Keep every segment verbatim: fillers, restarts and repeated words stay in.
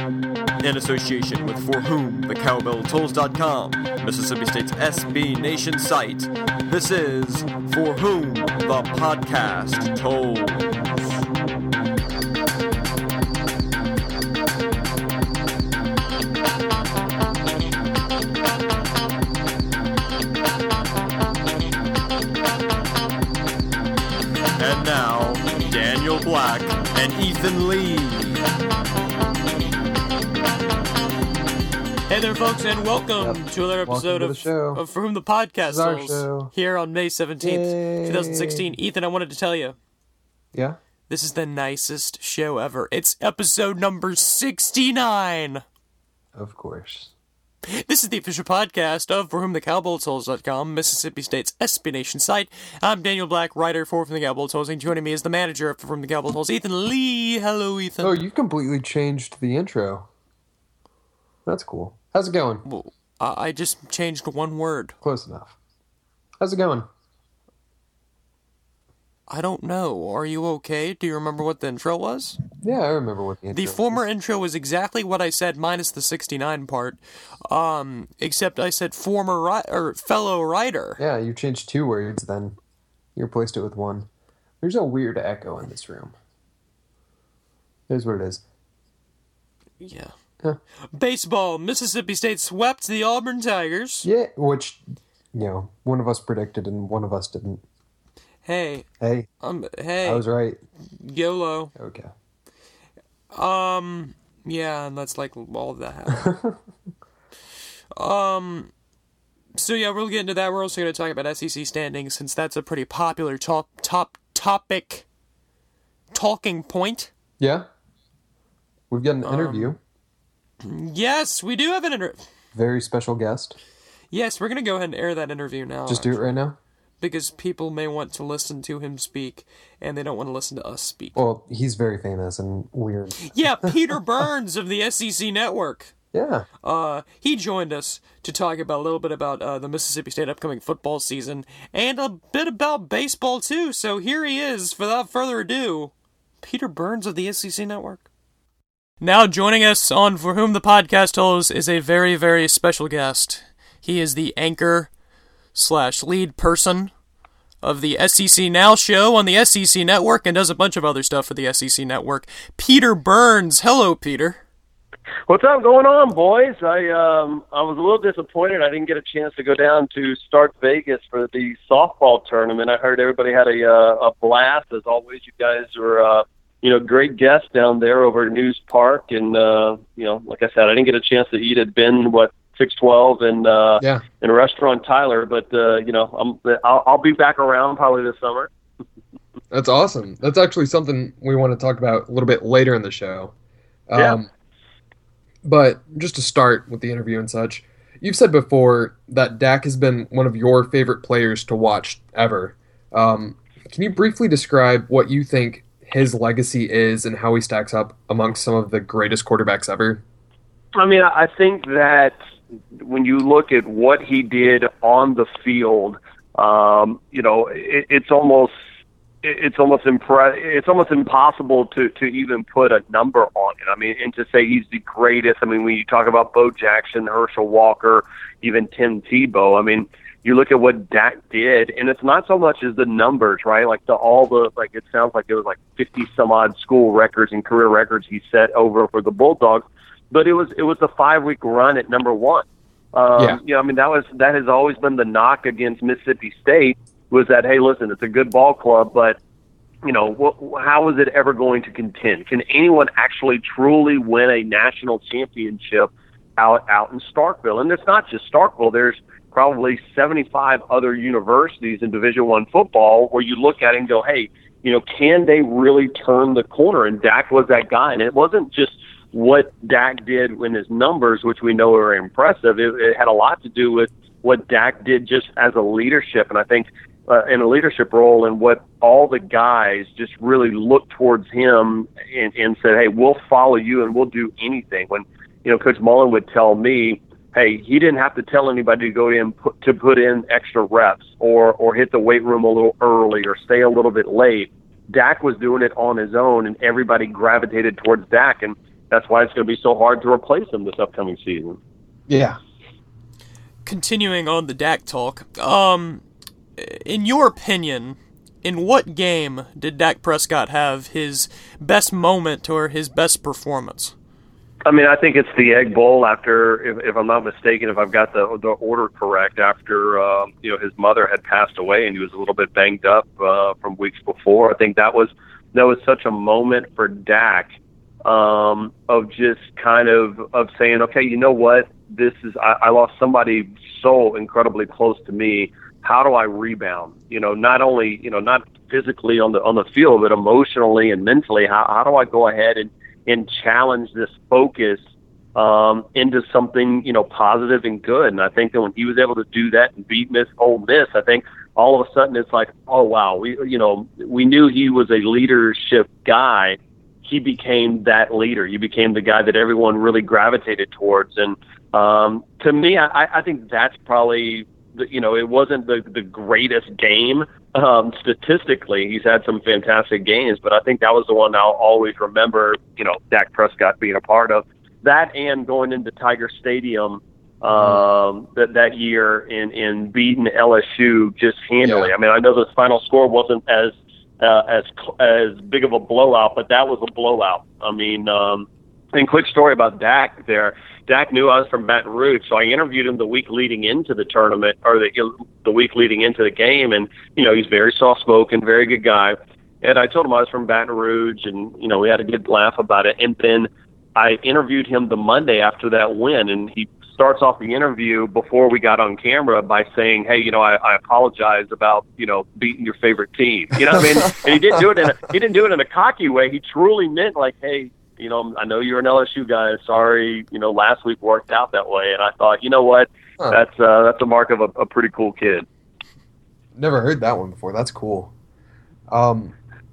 In association with For Whom The Cowbell Tolls dot com, Mississippi State's S B Nation site, this is For Whom The Podcast Tolls. And now, Daniel Black and Ethan Lee. Hey there, folks, and welcome yep. to another episode to of, of For Whom the Podcast Tolls here on May seventeenth, Yay. twenty sixteen. Ethan, I wanted to tell you. Yeah? This is the nicest show ever. It's episode number sixty-nine. Of course. This is the official podcast of For Whom The Cowbell Tolls dot com, Mississippi State's S B Nation site. I'm Daniel Black, writer for From the Cowbell Tolls, and joining me is the manager of From the Cowbell Tolls, Ethan Lee. Hello, Ethan. Oh, you completely changed the intro. That's cool. How's it going? Well, I just changed one word. Close enough. How's it going? I don't know. Are you okay? Do you remember what the intro was? Yeah, I remember what the intro The former was. intro was exactly what I said, minus the sixty-nine part. Um, except I said former ri- or fellow writer. Yeah, you changed two words, then you replaced it with one. There's a weird echo in this room. Here's what it is. Yeah. Huh. Baseball. Mississippi State swept the Auburn Tigers. Yeah, which, you know, one of us predicted and one of us didn't. Hey. Hey. Um. Hey. I was right. YOLO. Okay. Um. Yeah, and that's like all of that happened. um. So yeah, we'll get into that. We're also going to talk about S E C standings, since that's a pretty popular top top topic. Talking point. Yeah. We've got an Um, interview. Yes, we do have an interview. Very special guest. Yes, we're going to go ahead and air that interview now. Just do it right now? Because people may want to listen to him speak, and they don't want to listen to us speak. Well, he's very famous and weird. Yeah, Peter Burns of the S E C Network. Yeah. Uh, he joined us to talk about a little bit about uh, the Mississippi State upcoming football season, and a bit about baseball, too. So here he is, without further ado, Peter Burns of the S E C Network. Now joining us on For Whom the Podcast Tolls is a very, very special guest. He is the anchor slash lead person of the S E C Now show on the S E C Network, and does a bunch of other stuff for the S E C Network. Peter Burns. Hello, Peter. What's up going on, boys? I um I was a little disappointed I didn't get a chance to go down to Start Vegas for the softball tournament. I heard everybody had a uh, a blast. As always, you guys were uh, you know great guests down there over at News Park, and uh, you know, like I said, I didn't get a chance to eat at Ben what six twelve and uh, yeah. in Restaurant Tyler, but uh, you know I'm I'll, I'll be back around probably this summer. That's awesome. That's actually something we want to talk about a little bit later in the show. Um, Yeah. But just to start with the interview and such, you've said before that Dak has been one of your favorite players to watch ever. Um, can you briefly describe what you think his legacy is and how he stacks up amongst some of the greatest quarterbacks ever? I mean, I think that when you look at what he did on the field, um, you know, it, it's almost it's almost impre- it's almost impossible to, to even put a number on it. I mean, and to say he's the greatest. I mean, when you talk about Bo Jackson, Herschel Walker, even Tim Tebow, I mean, you look at what Dak did, and it's not so much as the numbers, right? Like the all the like it sounds like it was like fifty some odd school records and career records he set over for the Bulldogs, but it was it was the five week run at number one. Um, yeah. You know, I mean, that was that has always been the knock against Mississippi State, was that, hey, listen, it's a good ball club, but you know, wh- how is it ever going to contend? Can anyone actually truly win a national championship out out in Starkville? And it's not just Starkville. There's probably seventy-five other universities in Division One football where you look at it and go, hey, you know, can they really turn the corner? And Dak was that guy. And it wasn't just what Dak did in his numbers, which we know are impressive. It, it had a lot to do with what Dak did just as a leadership. And I think uh, in a leadership role, and what all the guys just really looked towards him and, and said, hey, we'll follow you and we'll do anything. When, you know, Coach Mullen would tell me, hey, he didn't have to tell anybody to go in put, to put in extra reps or, or hit the weight room a little early or stay a little bit late. Dak was doing it on his own, and everybody gravitated towards Dak. And that's why it's going to be so hard to replace him this upcoming season. Yeah. Continuing on the Dak talk, um, in your opinion, in what game did Dak Prescott have his best moment or his best performance? I mean, I think it's the Egg Bowl after, if, if I'm not mistaken, if I've got the the order correct, after uh, you know his mother had passed away and he was a little bit banged up uh, from weeks before. I think that was that was such a moment for Dak um, of just kind of of saying, okay, you know what, this is I, I lost somebody so incredibly close to me. How do I rebound? You know, not only, you know, not physically on the on the field, but emotionally and mentally. How how do I go ahead and, and challenge this focus um, into something, you know, positive and good? And I think that when he was able to do that and beat Miss Ole Miss, I think all of a sudden it's like, oh wow, we you know we knew he was a leadership guy. He became that leader. He became the guy that everyone really gravitated towards. And um, to me, I, I think that's probably. You know, it wasn't the, the greatest game um, statistically. He's had some fantastic games, but I think that was the one I'll always remember, you know, Dak Prescott being a part of. That and going into Tiger Stadium um, that, that year and, and beating L S U just handily. Yeah. I mean, I know the final score wasn't as uh, as as big of a blowout, but that was a blowout. I mean, um, and quick story about Dak there. Dak knew I was from Baton Rouge, so I interviewed him the week leading into the tournament, or the the week leading into the game, and, you know, he's very soft-spoken, very good guy. And I told him I was from Baton Rouge, and, you know, we had a good laugh about it. And then I interviewed him the Monday after that win, and he starts off the interview before we got on camera by saying, hey, you know, I, I apologize about, you know, beating your favorite team. You know what I mean? And he didn't do it in a, he didn't do it in a cocky way. He truly meant, like, hey, you know, I know you're an L S U guy. Sorry, you know, last week worked out that way. And I thought, you know what, huh. that's uh, that's a mark of a, a pretty cool kid. Never heard that one before. That's cool. Um,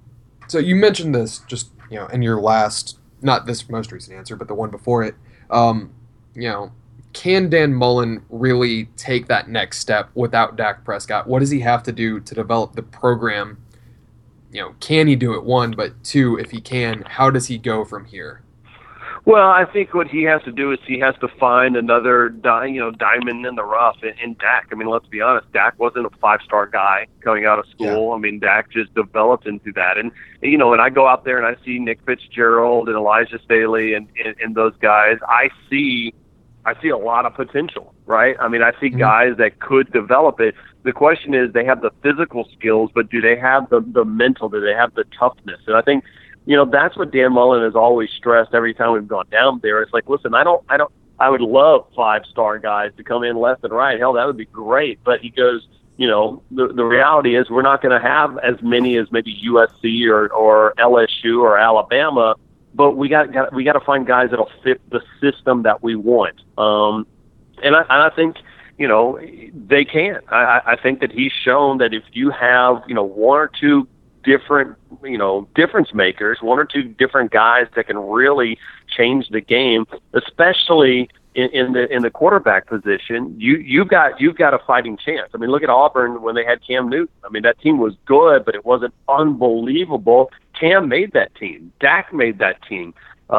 so you mentioned this just, you know, in your last, not this most recent answer, but the one before it. Um, you know, can Dan Mullen really take that next step without Dak Prescott? What does he have to do to develop the program? You know, can he do it, one, but two, if he can, how does he go from here? Well, I think what he has to do is he has to find another, di- you know, diamond in the rough in, in Dak. I mean, let's be honest, Dak wasn't a five-star guy coming out of school. Yeah. I mean, Dak just developed into that. And, you know, when I go out there and I see Nick Fitzgerald and Elijah Staley and, and, and those guys, I see I see a lot of potential, right? I mean, I see mm-hmm. guys that could develop it. The question is, they have the physical skills, but do they have the, the mental? Do they have the toughness? And I think, you know, that's what Dan Mullen has always stressed every time we've gone down there. It's like, listen, I don't, I don't, I would love five-star guys to come in left and right. Hell, that would be great. But he goes, you know, the the reality is we're not going to have as many as maybe U S C or, or L S U or Alabama. But we got, got we got to find guys that'll fit the system that we want. Um, and I, and I think, you know, they can. I, I think that he's shown that if you have, you know, one or two different, you know, difference makers, one or two different guys that can really change the game, especially in, in the in the quarterback position, you you've got you've got a fighting chance. I mean, look at Auburn when they had Cam Newton. I mean, that team was good, but it wasn't unbelievable. Cam made that team. Dak made that team.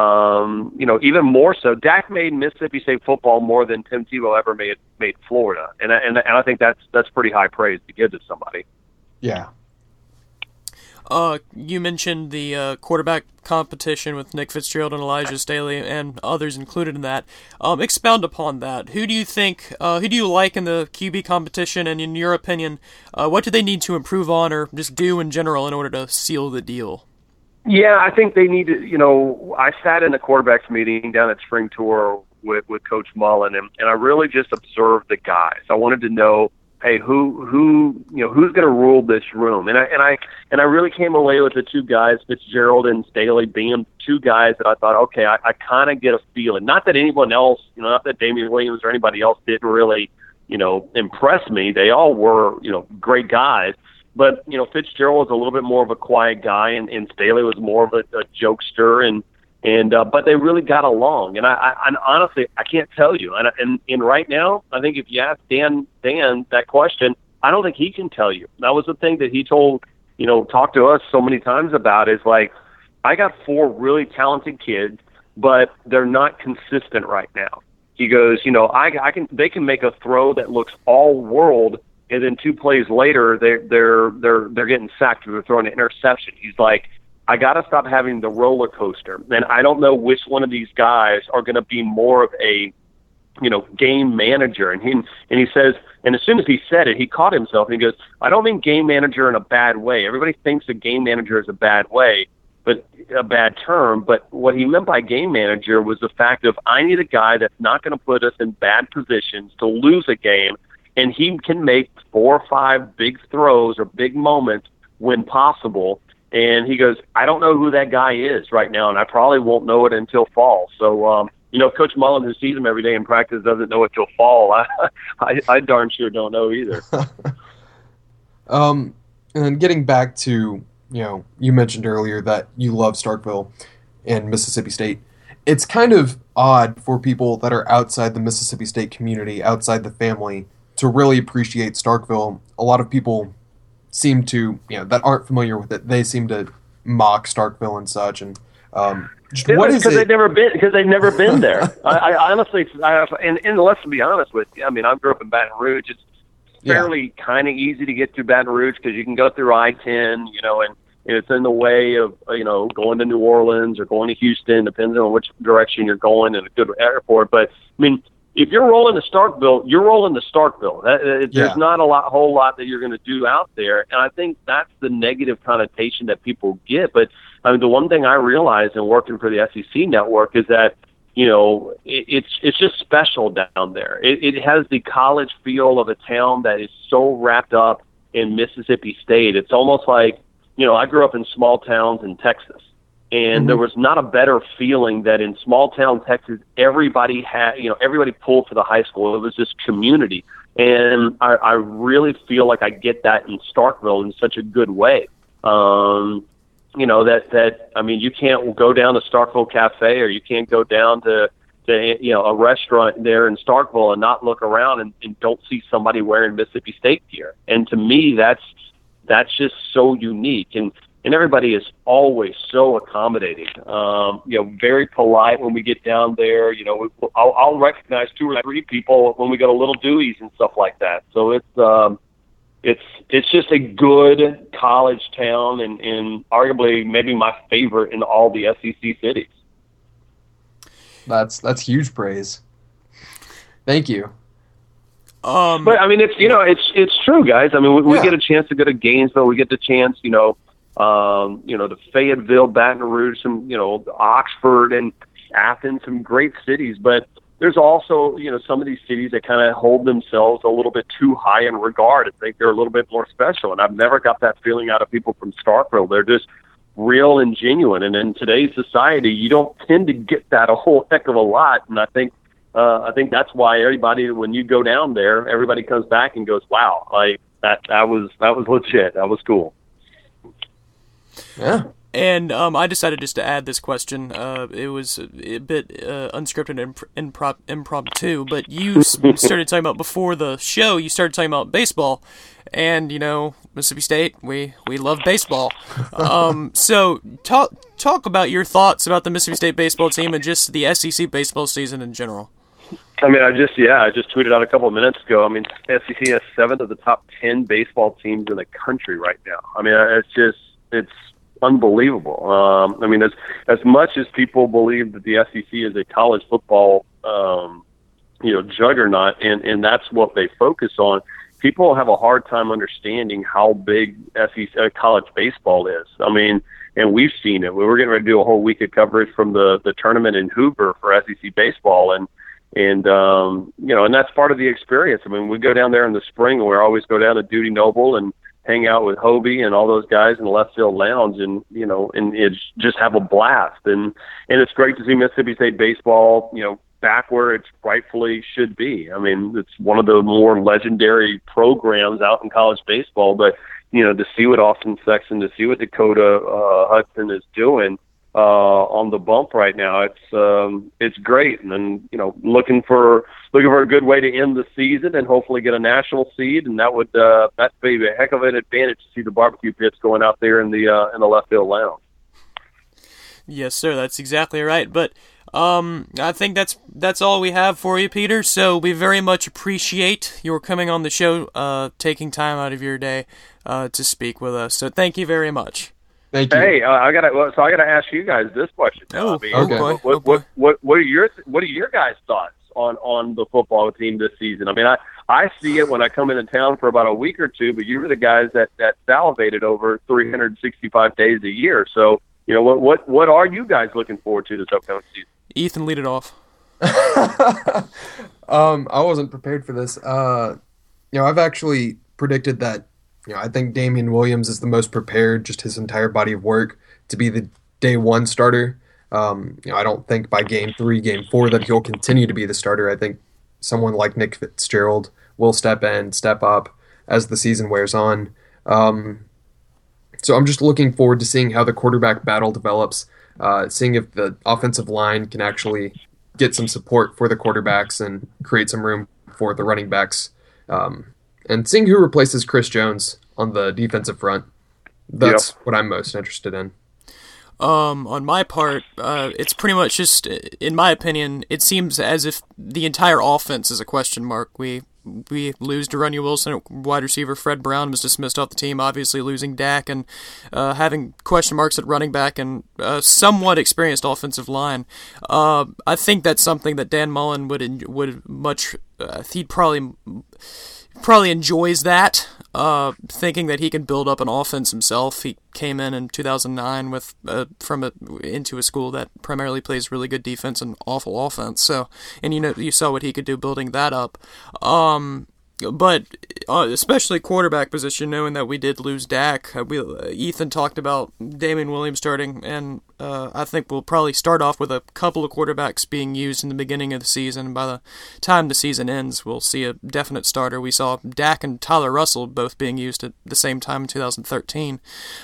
Um, you know, even more so, Dak made Mississippi State football more than Tim Tebow ever made made Florida, and and and I think that's that's pretty high praise to give to somebody. Yeah. Uh, you mentioned the uh, quarterback competition with Nick Fitzgerald and Elijah Staley and others included in that. Um, expound upon that. Who do you think, uh, who do you like in the Q B competition, and in your opinion, uh, what do they need to improve on or just do in general in order to seal the deal? Yeah, I think they need to, you know, I sat in a quarterbacks meeting down at Spring Tour with, with Coach Mullen, and, and I really just observed the guys. I wanted to know, hey, who who you know who's going to rule this room? And I and I and I really came away with the two guys, Fitzgerald and Staley, being two guys that I thought, okay, I, I kind of get a feeling. Not that anyone else, you know, not that Damian Williams or anybody else didn't really, you know, impress me. They all were, you know, great guys. But you know, Fitzgerald was a little bit more of a quiet guy, and, and Staley was more of a, a jokester, and and uh, but they really got along. And I, I and honestly, I can't tell you. And, and and right now, I think if you ask Dan Dan that question, I don't think he can tell you. That was the thing that he told, you know, talked to us so many times about, is like, I got four really talented kids but they're not consistent right now. He goes, you know, I, I can they can make a throw that looks all world, and then two plays later they're they're they're they're getting sacked or they're throwing an interception. He's like, I got to stop having the roller coaster, and I don't know which one of these guys are going to be more of a, you know, game manager. And he and he says, and as soon as he said it, he caught himself and he goes, I don't mean game manager in a bad way. Everybody thinks a game manager is a bad way, but a bad term. But what he meant by game manager was the fact of, I need a guy that's not going to put us in bad positions to lose a game, and he can make four or five big throws or big moments when possible. And he goes, I don't know who that guy is right now, and I probably won't know it until fall. So, um, you know, Coach Mullen, who sees him every day in practice, doesn't know it till fall. I, I, I darn sure don't know either. um, and then getting back to, you know, you mentioned earlier that you love Starkville and Mississippi State. It's kind of odd for people that are outside the Mississippi State community, outside the family, to really appreciate Starkville. A lot of people seem to, you know, that aren't familiar with it, they seem to mock Starkville and such. And um, just yeah, what is because it? they've never been because they've never been there. I, I honestly, I, and, and let's be honest with you. I mean, I grew up in Baton Rouge. It's fairly yeah. kind of easy to get through Baton Rouge because you can go through I ten, you know, and, and it's in the way of, you know, going to New Orleans or going to Houston, depending on which direction you're going, and a good airport. But I mean, if you're rolling to Starkville, you're rolling to Starkville. That, it, yeah. There's not a lot, whole lot that you're going to do out there, and I think that's the negative connotation that people get. But I mean, the one thing I realized in working for the S E C network is that, you know, it, it's it's just special down there. It, it has the college feel of a town that is so wrapped up in Mississippi State. It's almost like, you know, I grew up in small towns in Texas. And mm-hmm. there was not a better feeling that in small town Texas, everybody had, you know, everybody pulled for the high school. It was this community. And I, I really feel like I get that in Starkville in such a good way. Um, you know, that, that, I mean, you can't go down to Starkville Cafe, or you can't go down to, to you know, a restaurant there in Starkville and not look around and, and don't see somebody wearing Mississippi State gear. And to me, that's, that's just so unique. And, And everybody is always so accommodating, um, you know, very polite when we get down there. You know, I'll, I'll recognize two or three people when we go to Little Dewey's and stuff like that. So it's um, it's it's just a good college town, and, and arguably maybe my favorite in all the S E C cities. That's that's huge praise. Thank you. Um, but I mean, it's you know, it's it's true, guys. I mean, we, we yeah. get a chance to go to Gainesville. We get the chance, you know. Um, you know, the Fayetteville, Baton Rouge, some, you know, Oxford and Athens, some great cities. But there's also, you know, some of these cities that kind of hold themselves a little bit too high in regard and think they're a little bit more special. And I've never got that feeling out of people from Starkville. They're just real and genuine. And in today's society, you don't tend to get that a whole heck of a lot. And I think, uh, I think that's why everybody, when you go down there, everybody comes back and goes, wow, like that, that was, that was legit. That was cool. Yeah. And um, I decided just to add this question. Uh, it was a bit uh, unscripted and improv- impromptu, but you started talking about, before the show, you started talking about baseball. And, you know, Mississippi State, we, we love baseball. Um, so talk talk about your thoughts about the Mississippi State baseball team and just the S E C baseball season in general. I mean, I just, yeah, I just tweeted out a couple of minutes ago. I mean, S E C has seven of the top ten baseball teams in the country right now. I mean, it's just, it's unbelievable. Um, I mean, as as much as people believe that the S E C is a college football, um, you know, juggernaut, and, and that's what they focus on, people have a hard time understanding how big S E C uh, college baseball is. I mean, and we've seen it. We were getting ready to do a whole week of coverage from the, the tournament in Hoover for S E C baseball, and and um, you know, and that's part of the experience. I mean, we go down there in the spring, and we always go down to Dudy Noble and hang out with Hobie and all those guys in the left field lounge, and, you know, and it's just have a blast. And, and it's great to see Mississippi State baseball, you know, back where it rightfully should be. I mean, it's one of the more legendary programs out in college baseball, but, you know, to see what Austin Sexton, to see what Dakota uh, Hudson is doing uh, on the bump right now, it's um, it's great. And then, you know, looking for looking for a good way to end the season and hopefully get a national seed, and that would uh, that'd be a heck of an advantage to see the barbecue pits going out there in the uh, in the left field lounge. Yes, sir. That's exactly right. But Um, I think that's that's all we have for you, Peter. So we very much appreciate your coming on the show, uh, taking time out of your day uh, to speak with us. So thank you very much. Thank you. Hey, uh, I got well, so I got to ask you guys this question. now. Oh, I mean, okay. What, Oh, what, boy. what, what, what are your what are your guys' thoughts on, on the football team this season? I mean, I, I see it when I come into town for about a week or two, but you were the guys that, that salivated over three hundred sixty-five days a year. So, you know, what what what are you guys looking forward to this upcoming season? Ethan, lead it off. um, I wasn't prepared for this. Uh, you know, I've actually predicted that. You know, I think Damian Williams is the most prepared, just his entire body of work, to be the day one starter. Um, you know, I don't think by game three, game four that he'll continue to be the starter. I think someone like Nick Fitzgerald will step in, step up as the season wears on. Um, so I'm just looking forward to seeing how the quarterback battle develops, uh, seeing if the offensive line can actually get some support for the quarterbacks and create some room for the running backs. Um, and seeing who replaces Chris Jones on the defensive front. That's Yep. what I'm most interested in. Um, on my part, uh, it's pretty much just, in my opinion, it seems as if the entire offense is a question mark. We we lose De'Runny Wilson, wide receiver. Fred Brown was dismissed off the team, obviously losing Dak, and uh, having question marks at running back and a somewhat experienced offensive line. Uh, I think that's something that Dan Mullen would would much. Uh, he'd probably. Probably enjoys that, uh, thinking that he can build up an offense himself. He came in in two thousand nine with uh, from a, into a school that primarily plays really good defense and awful offense. So, and you know, you saw what he could do building that up. Um, but uh, especially quarterback position, knowing that we did lose Dak. Uh, we, uh, Ethan talked about Damian Williams starting, and uh, I think we'll probably start off with a couple of quarterbacks being used in the beginning of the season. By the time the season ends, we'll see a definite starter. We saw Dak and Tyler Russell both being used at the same time in two thousand thirteen.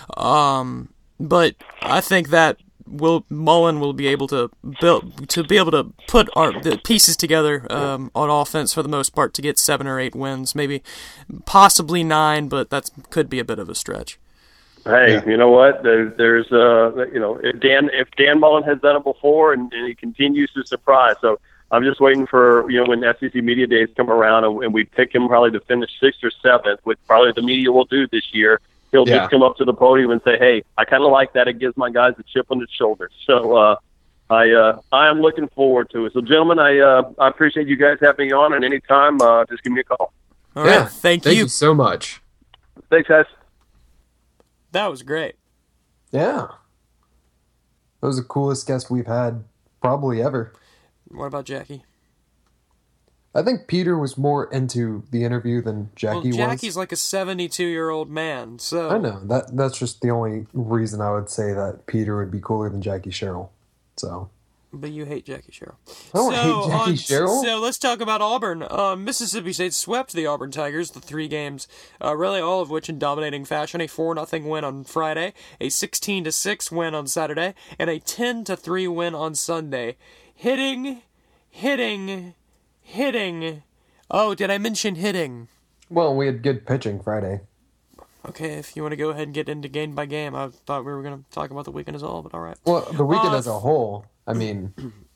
Um, but I think that will Mullen will be able to build to be able to put our the pieces together um, on offense for the most part to get seven or eight wins, maybe possibly nine, but that could be a bit of a stretch. Hey, Yeah. you know what? There, there's, uh, you know, if Dan if Dan Mullen has done it before, and, and he continues to surprise. So I'm just waiting for, you know, when S E C Media Days come around, and, and we pick him probably to finish sixth or seventh, which probably the media will do this year. He'll Yeah. just come up to the podium and say, "Hey, I kind of like that. It gives my guys a chip on his shoulder." So uh, I uh, I am looking forward to it. So, gentlemen, I uh, I appreciate you guys having me on, and anytime, uh, just give me a call. All right, yeah, thank, Thank you. you so much. Thanks, guys. That was great. Yeah. That was the coolest guest we've had probably ever. What about Jackie? I think Peter was more into the interview than Jackie well, Jackie's was. like a seventy-two-year-old man, so I know. That that's just the only reason I would say that Peter would be cooler than Jackie Sherrill. So But you hate Jackie Sherrill. I don't so, hate Jackie on- Sherrill. So let's talk about Auburn. Uh, Mississippi State swept the Auburn Tigers, the three games, uh, really all of which in dominating fashion. A four nothing win on Friday, a sixteen to six win on Saturday, and a ten to three win on Sunday. Hitting, hitting, hitting. Oh, did I mention hitting? Well, we had good pitching Friday. Okay, if you want to go ahead and get into game by game, I thought we were going to talk about the weekend as all, but all right. Well, the weekend Uh, as a whole, I mean,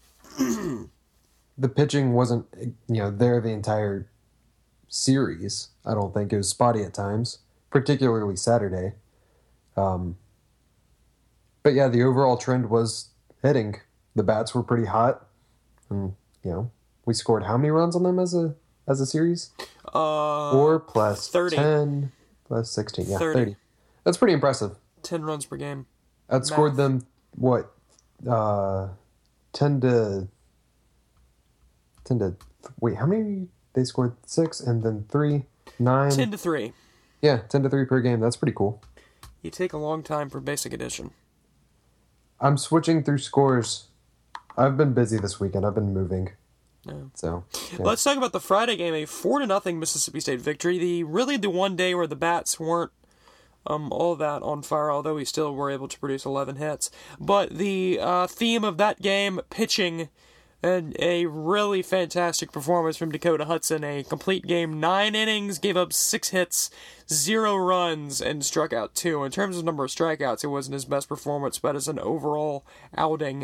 the pitching wasn't, you know, there the entire series. I don't think it was spotty at times, particularly Saturday. Um, but yeah, the overall trend was hitting. The bats were pretty hot, and you know, we scored how many runs on them as a as a series? Uh, Four plus thirty. ten plus sixteen. Yeah, thirty. thirty. That's pretty impressive. ten runs per game. Outscored Math. them what? Uh, ten to ten to wait. How many? They scored six and then three, nine. ten to three. Yeah, ten to three per game. That's pretty cool. You take a long time for basic addition. I'm switching through scores. I've been busy this weekend. I've been moving. Yeah. So yeah. Let's talk about the Friday game, a four to nothing Mississippi State victory. The really the one day where the bats weren't um all that on fire, although we still were able to produce eleven hits. But the uh, theme of that game, pitching, and a really fantastic performance from Dakota Hudson. A complete game, nine innings, gave up six hits, zero runs, and struck out two. In terms of number of strikeouts, it wasn't his best performance, but as an overall outing,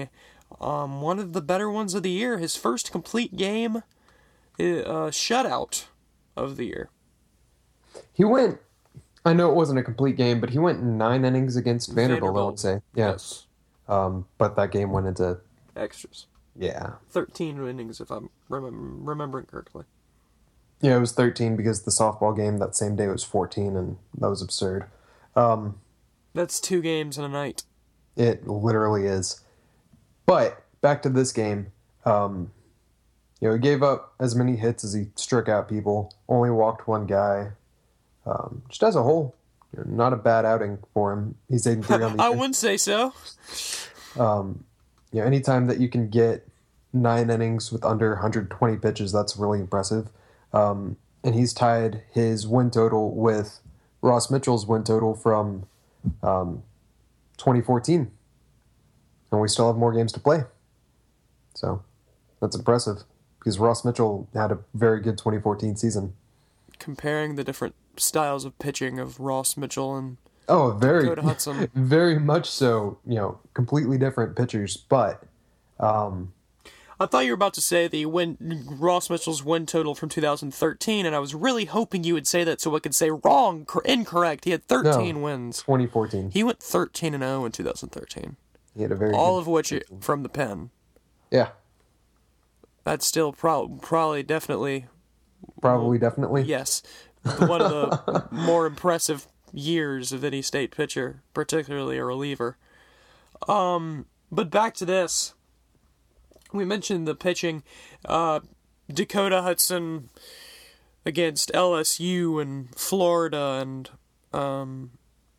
Um, one of the better ones of the year. His first complete game, uh, shutout of the year. He went, I know it wasn't a complete game, but he went nine innings against Vanderbilt, Vanderbilt. I would say. Yeah. Yes. Um, but that game went into, Extras. yeah. thirteen innings, if I'm remem- remembering correctly. Yeah, it was thirteen because the softball game that same day was fourteen, and that was absurd. Um, That's two games in a night. It literally is. But back to this game, um, you know, he gave up as many hits as he struck out people. Only walked one guy. Um, just as a whole, you know, not a bad outing for him. He's eight and three on the I year. wouldn't say so. Um, you know, anytime that you can get nine innings with under one hundred twenty pitches, that's really impressive. Um, and he's tied his win total with Ross Mitchell's win total from um, twenty fourteen. And we still have more games to play. So that's impressive because Ross Mitchell had a very good twenty fourteen season. Comparing the different styles of pitching of Ross Mitchell and Oh, very, Dakota Hudson. very much so. You know, completely different pitchers, but um, I thought you were about to say the win Ross Mitchell's win total from two thousand thirteen, and I was really hoping you would say that so I could say wrong, cor- incorrect. He had thirteen No. wins. twenty fourteen. He went thirteen and oh in two thousand thirteen. He had a very All good of which from the pen. Yeah, That's still pro- probably definitely probably, definitely. yes, one of the more impressive years of any state pitcher, particularly a reliever. Um, but back to this. We mentioned the pitching. Uh, Dakota Hudson against L S U and Florida and um,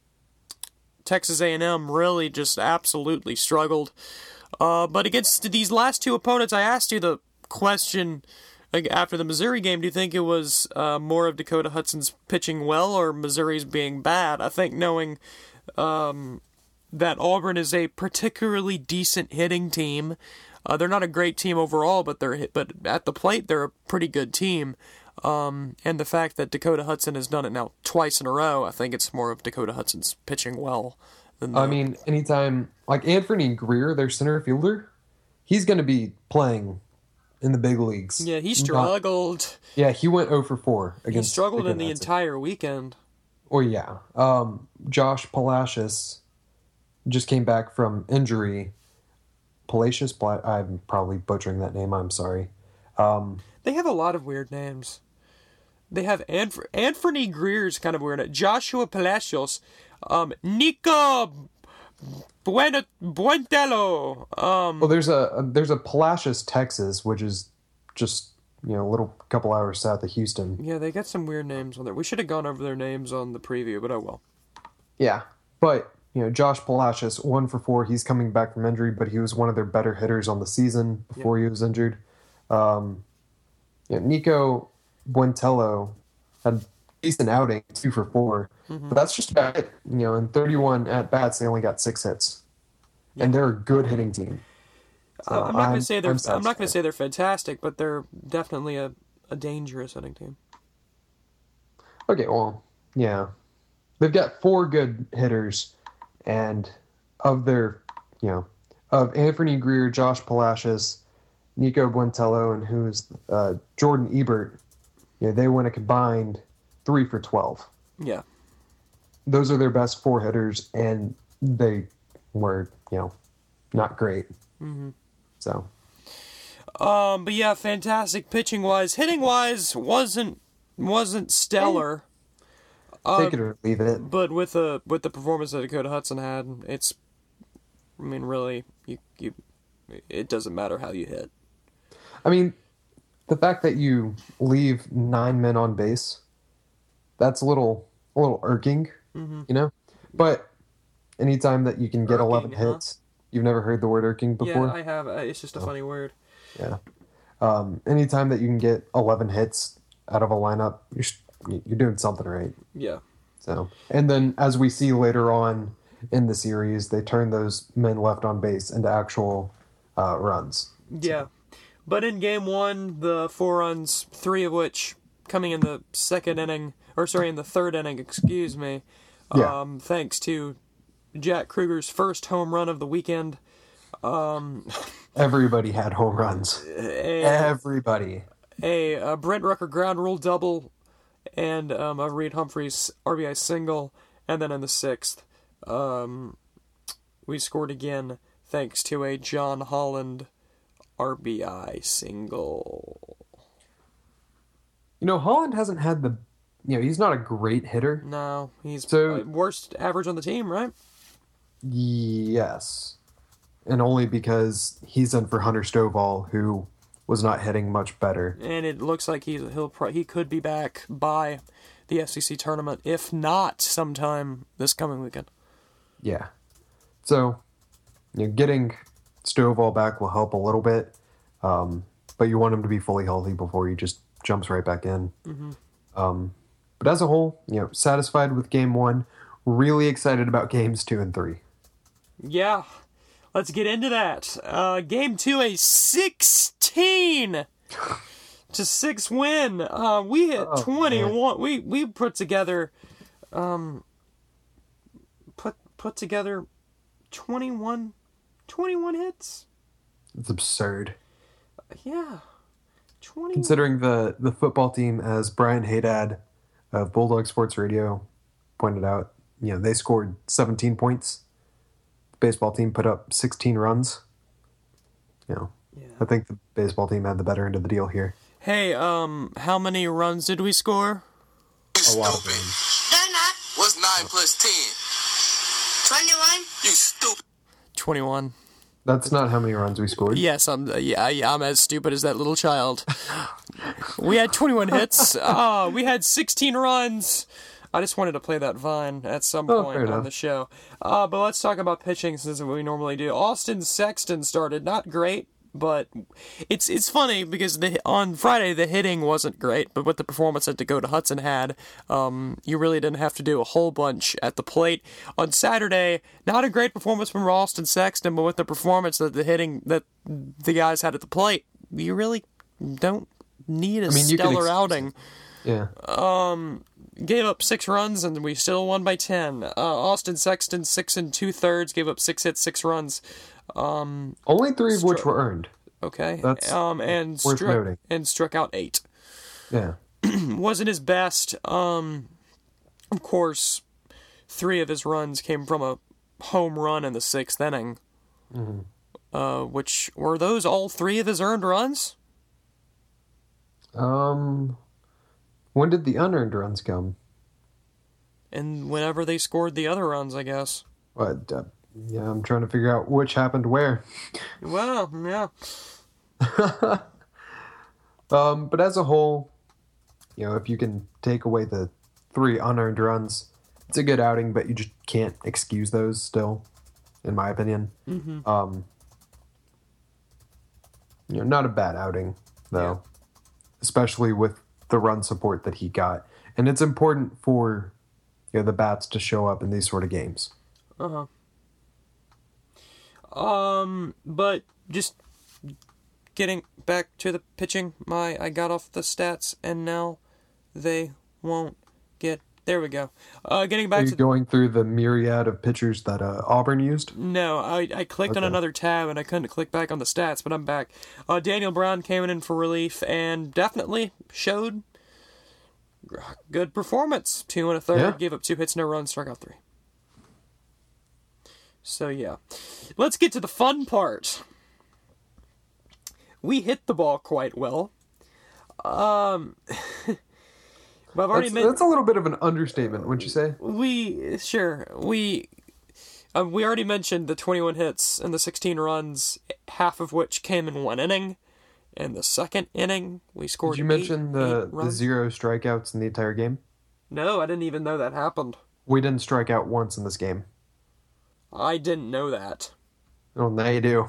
Texas A and M really just absolutely struggled. Uh, but against these last two opponents, I asked you the question like, after the Missouri game, do you think it was uh, more of Dakota Hudson's pitching well or Missouri's being bad? I think knowing um, that Auburn is a particularly decent hitting team, uh, they're not a great team overall, but they're hit, but at the plate they're a pretty good team. Um, and the fact that Dakota Hudson has done it now twice in a row, I think it's more of Dakota Hudson's pitching well than the, I mean, anytime like Anthony Greer, their center fielder, he's going to be playing in the big leagues. yeah, he Not- struggled. yeah, he went zero for four He against. struggled in Dakota the Hudson. entire weekend. Oh yeah, um, Josh Palacios just came back from injury. Palacios, Pla- I'm probably butchering that name. I'm sorry. Um, They have a lot of weird names. They have Anf- Anthony Greer's kind of weird. Joshua Palacios, um, Nico Bueno- Buentello. Um, well, there's a there's a Palacios, Texas, which is just you know a little couple hours south of Houston. yeah, they got some weird names on there. We should have gone over their names on the preview, but oh well. Yeah, but you know Josh Palacios, one for four. He's coming back from injury, but he was one of their better hitters on the season before he was injured. Um, yeah, Nico Buentello had a decent outing, two for four, Mm-hmm. but that's just about it. You know, in thirty-one at bats, they only got six hits, and they're a good hitting team. So Uh, I'm not going to say they're. I'm I'm, not going satisfied. to say they're fantastic, but they're definitely a, a dangerous hitting team. Okay, well, yeah, they've got four good hitters, and of their, you know, of Anthony Greer, Josh Palacios, Nico Buentello, and who's uh, Jordan Ebert, you know, they went a combined three for twelve. Yeah. Those are their best four hitters, and they were, you know, not great. Mm-hmm. So, Um, but yeah, fantastic pitching wise, hitting wise wasn't wasn't stellar. take it or leave it. But with the with the performance that Dakota Hudson had, it's, I mean, really, you you, it doesn't matter how you hit. I mean, the fact that you leave nine men on base, that's a little a little irking, Mm-hmm. you know? But anytime that you can get Irking, eleven huh? hits, you've never heard the word irking before? Yeah, I have. Uh, it's just a funny word. Yeah. Um, anytime that you can get eleven hits out of a lineup, you're, sh- you're doing something right. Yeah. So, and then as we see later on in the series, they turn those men left on base into actual uh, runs. Yeah. But in game one, the four runs, three of which coming in the second inning, or sorry, in the third inning, excuse me, Yeah. um, thanks to Jack Kruger's first home run of the weekend. Um, Everybody had home runs. A, Everybody. a, a Brent Rucker ground rule double, and um, a Reed Humphreys R B I single, and then in the sixth, um, we scored again thanks to a John Holland R B I single. You know, Holland hasn't had the... You know, he's not a great hitter. No, he's So- uh, worst average on the team, right? Yes. And only because he's in for Hunter Stovall, who was not hitting much better. And it looks like he's he'll pro- he could be back by the S E C tournament, if not sometime this coming weekend. Yeah. So, you know, getting Stovall back will help a little bit, um, but you want him to be fully healthy before he just jumps right back in. Mm-hmm. Um, but as a whole, you know, satisfied with game one, really excited about games two and three. Yeah, let's get into that. Uh, game two, a sixteen to six win. Uh, we hit Oh, twenty-one. We we put together, um, put put together twenty-one, twenty-one hits. It's absurd. Yeah, twenty. Considering the, the football team, as Brian Haydad of Bulldog Sports Radio pointed out, you know, they scored seventeen points. The baseball team put up sixteen runs. You know, Yeah. I think the baseball team had the better end of the deal here. Hey, um, how many runs did we score? A lot of Stupid. runs. They're not. What's nine plus ten? Twenty-one. You stupid. Twenty-one. That's not how many runs we scored. Yes, I'm. Uh, yeah, yeah, I'm as stupid as that little child. We had twenty-one hits. Uh, we had sixteen runs. I just wanted to play that Vine at some Oh, point fair on enough. the show. Uh, but let's talk about pitching since we normally do. Austin Sexton started, not great, but it's it's funny because the on Friday the hitting wasn't great, but with the performance that Dakota Hudson had, um, you really didn't have to do a whole bunch at the plate. On Saturday, not a great performance from Austin Sexton, but with the performance that the hitting that the guys had at the plate, you really don't need a mean, you can stellar excuse outing. Yeah. Gave up six runs and we still won by ten. Uh, Austin Sexton, six and two thirds, gave up six hits, six runs. Only three of which Stru- were earned. Okay, That's um, and worth struck noting. and struck out eight. Yeah. Wasn't his best. Um, of course, three of his runs came from a home run in the sixth inning. Mm-hmm. Uh, which were those all three of his earned runs? Um, when did the unearned runs come? And whenever they scored the other runs, I guess. What? Uh, yeah, I'm trying to figure out which happened where. Well, yeah. Um, but as a whole, you know, if you can take away the three unearned runs, it's a good outing, but you just can't excuse those still, in my opinion. Mm-hmm. Um, you know, not a bad outing, though, especially with the run support that he got. And it's important for, you know, the bats to show up in these sort of games. Uh-huh. Um, but just getting back to the pitching, my I got off the stats and now they won't get. There we go. Uh, getting Are back you to going through the myriad of pitchers that uh, Auburn used? no, I I clicked on Okay. another tab and I couldn't click back on the stats, but I'm back. Uh, Daniel Brown came in for relief and definitely showed good performance. Two and a third, Yeah. gave up two hits, no runs, struck out three. So yeah, let's get to the fun part. We hit the ball quite well. Um, but I've already That's, men- that's a little bit of an understatement, wouldn't you say? we sure we um, we already mentioned the twenty-one hits and the sixteen runs, half of which came in one inning. In the second inning, we scored. Did you mention eight, the, eight the runs. zero strikeouts in the entire game? No, I didn't even know that happened. We didn't strike out once in this game. I didn't know that. Oh, now you do.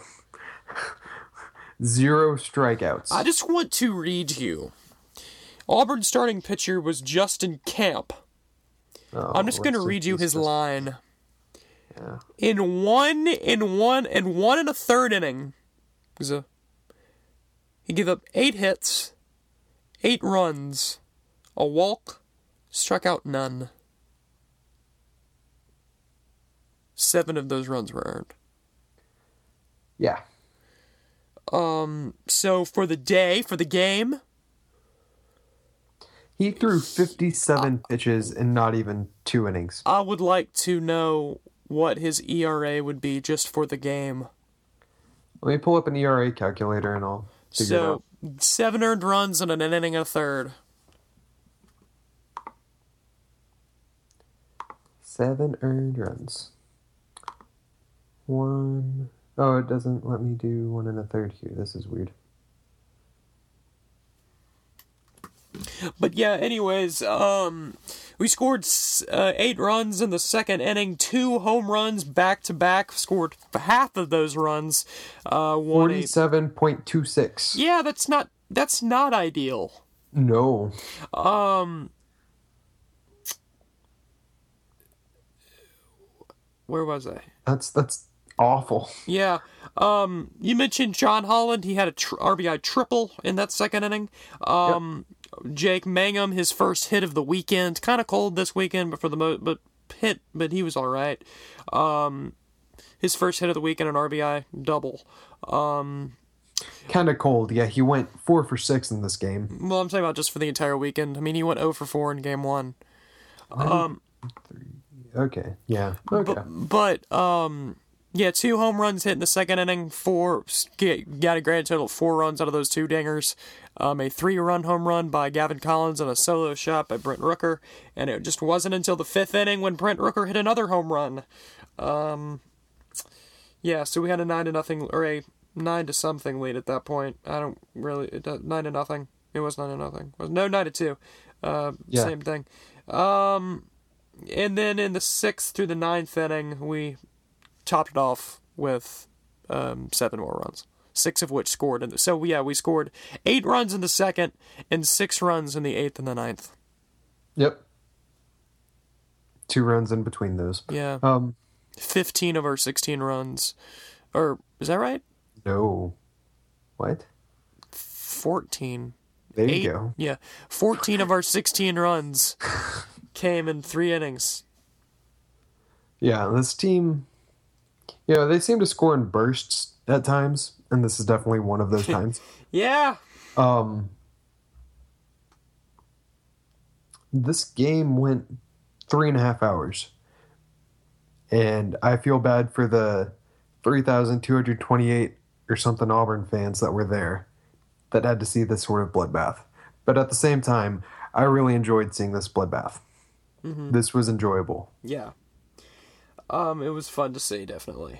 Zero strikeouts. I just want to read you. Auburn's starting pitcher was Justin Camp. Oh, I'm just going to rest in read you peace, his Justin. line. Yeah. In one, in one, in one and a third inning, it was a, he gave up eight hits, eight runs, a walk, struck out none. Seven of those runs were earned. Yeah. Um, so for the day, for the game, He threw fifty-seven pitches in not even two innings. I would like to know what his E R A would be just for the game. Let me pull up an E R A calculator and I'll figure it So, out. seven earned runs and an inning and a third. Seven earned runs. One. Oh, it doesn't let me do one and a third here. This is weird. But yeah, anyways, um, we scored uh, eight runs in the second inning, two home runs back to back. Scored half of those runs. Uh, one eight. Forty-seven point two six. Yeah, that's not that's not ideal. No. Um, where was I? That's that's awful. Yeah. Um, you mentioned John Holland. He had a tr- R B I triple in that second inning. Um, yep. Jake Mangum, his first hit of the weekend. Kind of cold this weekend, but for the mo- but hit, but he was all right. Um, his first hit of the weekend, an R B I double. Um, kind of cold. Yeah, he went four for six in this game. Well, I'm talking about just for the entire weekend. I mean, he went zero for four in game one. Um, okay. Yeah. Okay. But, but um. Yeah, two home runs hit in the second inning. Four got a grand total of four runs out of those two dingers. Um, a three-run home run by Gavin Collins and a solo shot by Brent Rooker. And it just wasn't until the fifth inning when Brent Rooker hit another home run. Um, yeah, so we had a nine to nothing or a nine to something lead at that point. I don't really it, nine to nothing. It was nine to nothing. It was no nine to two. Uh, yeah. Same thing. Um, and then in the sixth through the ninth inning, we topped it off with um, seven more runs, six of which scored. In the, so, yeah, we scored eight runs in the second and six runs in the eighth and the ninth. Yep. Two runs in between those. Yeah. Um, fifteen of our sixteen runs. Or, is that right? No. What? fourteen. There Eight, you go. Yeah. fourteen of our sixteen runs came in three innings. Yeah, this team... Yeah, they seem to score in bursts at times, and this is definitely one of those times. Yeah. Um, this game went three and a half hours, and I feel bad for the three thousand two hundred twenty-eight or something Auburn fans that were there that had to see this sort of bloodbath. But at the same time, I really enjoyed seeing this bloodbath. Mm-hmm. This was enjoyable. Yeah. Um, it was fun to see, definitely.